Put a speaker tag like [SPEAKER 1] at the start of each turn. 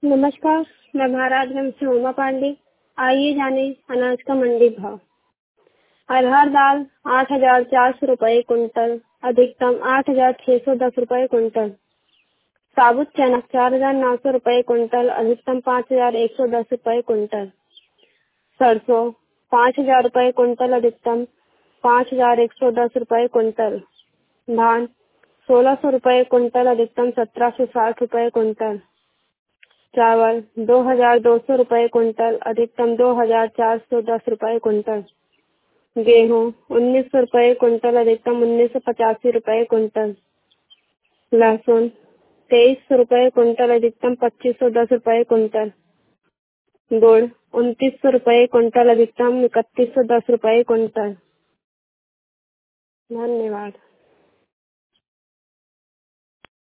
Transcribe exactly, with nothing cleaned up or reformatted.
[SPEAKER 1] नमस्कार, मैं महाराजगंज से उमा पांडे। आइए जाने अनाज का मंडी भाव। अरहर दाल आठ हजार चार सौ रुपए कुंटल, अधिकतम आठ हजार छह सौ दस रुपए कुंटल। साबुत चना चार हजार नौ सौ रुपए कुंटल, अधिकतम पाँच हजार एक सौ दस रुपए कुंटल। सरसों पाँच हजार रुपए कुंटल, अधिकतम पाँच हजार एक सौ दस रुपए कुंटल। धान सोलह सौ रुपए कुंटल, अधिकतम सत्रह सौ साठ रुपए कुंटल। चावल दो हजार दो सौ रुपए कुंटल, अधिकतम दो हजार चार सौ दस रुपए कुंटल। गेहूँ उन्नीस सौ रुपए कुंटल, अधिकतम उन्नीस सौ पचासी रुपए कुंटल। लहसुन तेईस सौ रुपए कुंटल, अधिकतम पच्चीस सौ दस रुपए कुंटल। गुड़ उनतीस सौ रुपए कुंटल, अधिकतम इकतीस सौ दस रुपए कुंटल। धन्यवाद।